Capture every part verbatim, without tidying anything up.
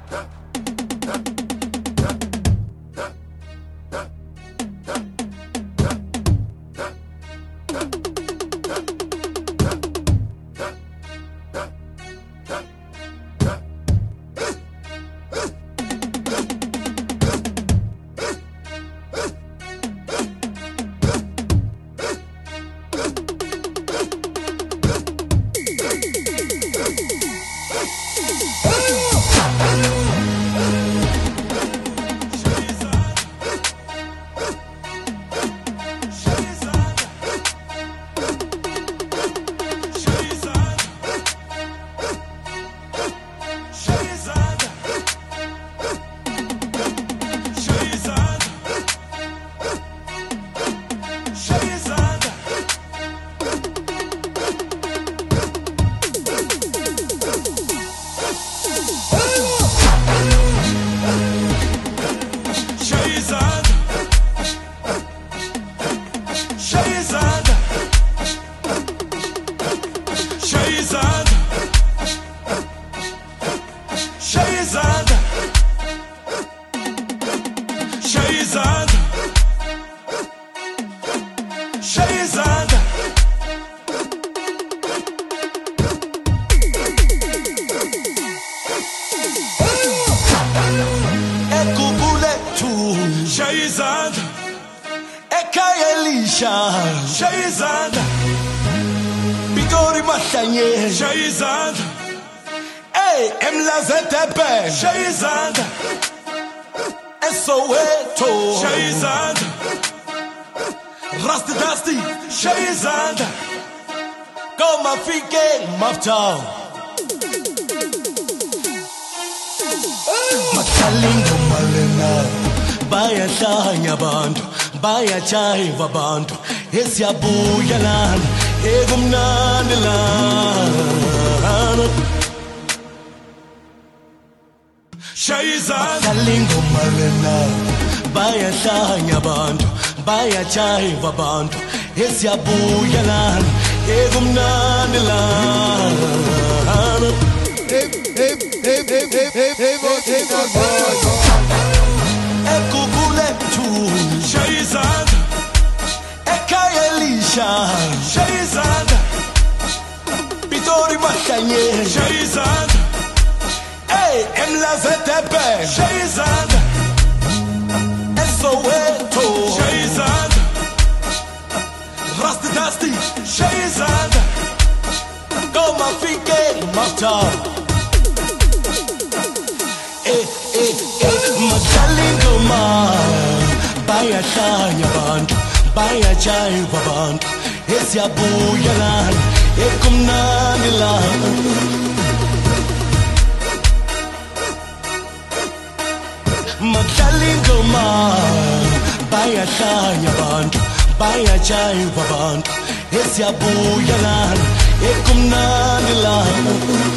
Shayzada, ekhaya elisha Shayzada, Pitori Mahlanye Shayzada, hey emlazetepe Shayzada, eSoweto Shayzada, Rusty Dusty Shayzada, go mafike maftown Makalingo malena bayahlanya abantu bayajayiva abantu esiyabuya lana ekumnandi lana Shayzada Makalingo malena bayahlanya abantu bayajayiva abantu esiyabuya lana ekumnandi lana hey hey hey hey hey hey hey Ekukule tu Shayzada, ekhaya elisha Shayzada, Pitori Mahlanye Shayzada, hey emlazetepe Shayzada, eSoweto Shayzada, Rusty Dusty Shayzada, go mafike maftown eh eh eh Makalingo ma bayahlanya abantu bayajayiva abantu esiyabuya lana ekumnandi lana Makalingo ma bayahlanya abantu bayajayiva abantu esiyabuya lana ekumnandi lana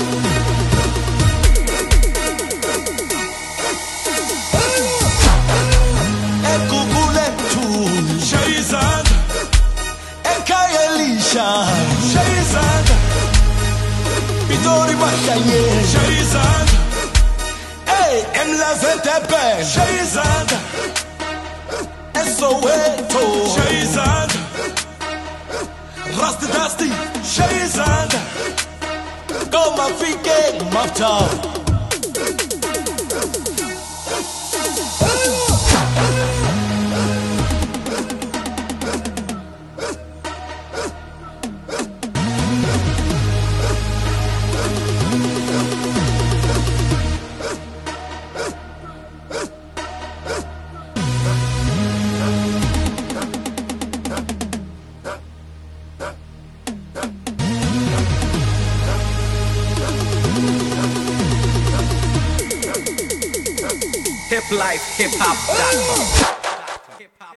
Shayzada, ekhaya elisha Shayzada, Pitori Mahlanye Shayzada, hey emlazetepe Shayzada, eSoweto Shayzada, Rusty Dusty Shayzada, go mafike maftown hip life hip hop dot com